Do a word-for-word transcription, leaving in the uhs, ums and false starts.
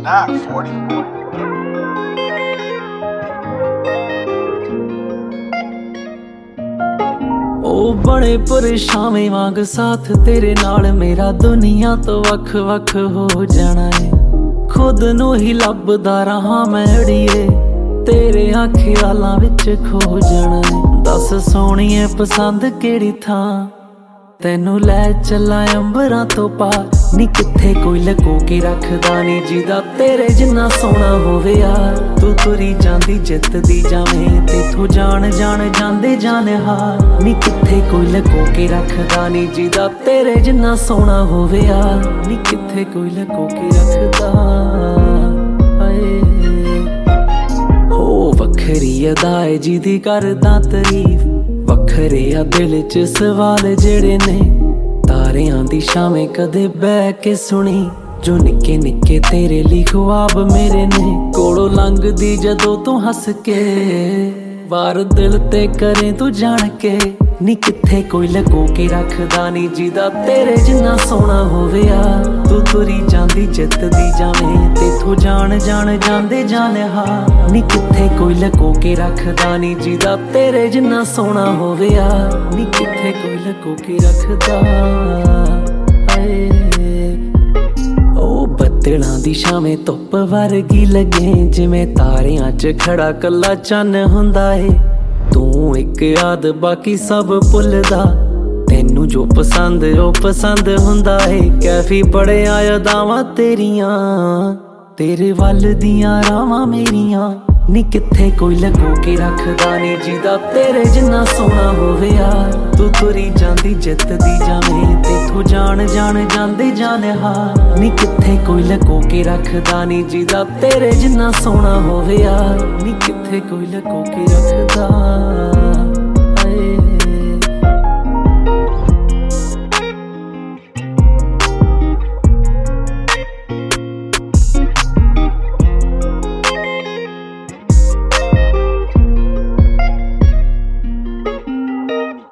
not forty. ओ बड़े परेशाने वांग साथ तेरे नाल मेरा दुनिया तो वख वख हो जाना है। खुद नू ही लभदा रहा मैं अड़िए तेरे ख्यालां विच खो जाना है। दस सोहणीए पसंद केड़ी थां तैनू लै चला अंबरां तो पार नी किथे कोई लको के रखदा नी जिदा तेरे जिन्ना सोहना होवे यार। तू तुरी जांदी जितदी जावें तेथों जान जान जांदे जान हार नी किथे कोई लको के रखदा नी जिदा तेरे जिन्ना सोहना होवे यार। नी किथे कोई लको के रखदा आए हो वखरी अदाए जिदी करदा तारीफ वखरे आ दिल च सवाल जेड़े ने तारियां दी शामें कदे बह के सुनी जो निक्के निक्के तेरे ली ख्वाब मेरे ने कोलों लंघदी जदों तू हस के वार दिल ते करे तू जान के नी किथे कोई लको के रखदा नी जिदा तेरे जिन्ना सोहना होवे यार। तू तुरी जांदी जितदी जावें तेथों जान जान जांदे जान हार नी किथे कोई लको के रखदा नी जिदा तेरे जिन्ना सोहना होवे यार। नी किथे कोई लको के रखदा आए ओ बदलां दी शामें धुप वर्गी लगे जिवें तारियां च खड़ा कल्ला चन्न हुंदा है। तू एक याद बाकी सब भुलदा तैनू जो पसंद ओ पसंद हुंदा है। कैफी बड़े यादावां तेरियां तेरे वल दियां रावां मेरियां नी किथे कोई लको के रखदा नी जिदा तेरे जिन्ना सोहना होवे यार। तू तुरी जांदी जितदी जावें तेथों जान जान जांदे जान हार नी किथे कोई लको के रखदा नी जिदा तेरे जिन्ना सोहना होवे यार। नी किथे कोई लको के रखदा।